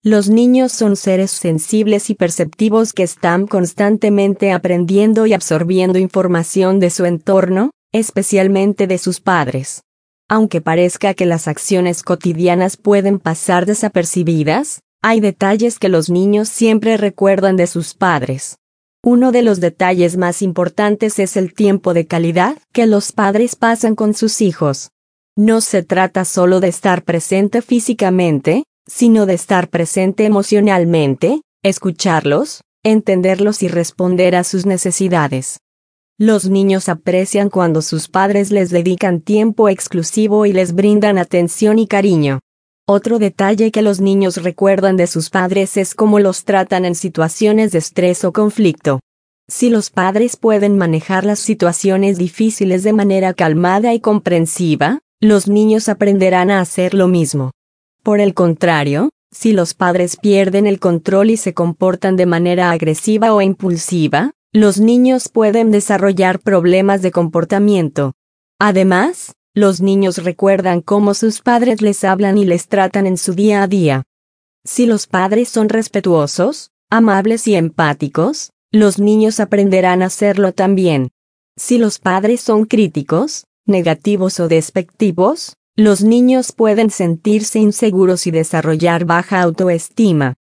Los niños son seres sensibles y perceptivos que están constantemente aprendiendo y absorbiendo información de su entorno, especialmente de sus padres. Aunque parezca que las acciones cotidianas pueden pasar desapercibidas, hay detalles que los niños siempre recuerdan de sus padres. Uno de los detalles más importantes es el tiempo de calidad que los padres pasan con sus hijos. No se trata solo de estar presente físicamente, sino de estar presente emocionalmente, escucharlos, entenderlos y responder a sus necesidades. Los niños aprecian cuando sus padres les dedican tiempo exclusivo y les brindan atención y cariño. Otro detalle que los niños recuerdan de sus padres es cómo los tratan en situaciones de estrés o conflicto. Si los padres pueden manejar las situaciones difíciles de manera calmada y comprensiva, los niños aprenderán a hacer lo mismo. Por el contrario, si los padres pierden el control y se comportan de manera agresiva o impulsiva, los niños pueden desarrollar problemas de comportamiento. Además, los niños recuerdan cómo sus padres les hablan y les tratan en su día a día. Si los padres son respetuosos, amables y empáticos, los niños aprenderán a hacerlo también. Si los padres son críticos, negativos o despectivos, los niños pueden sentirse inseguros y desarrollar baja autoestima.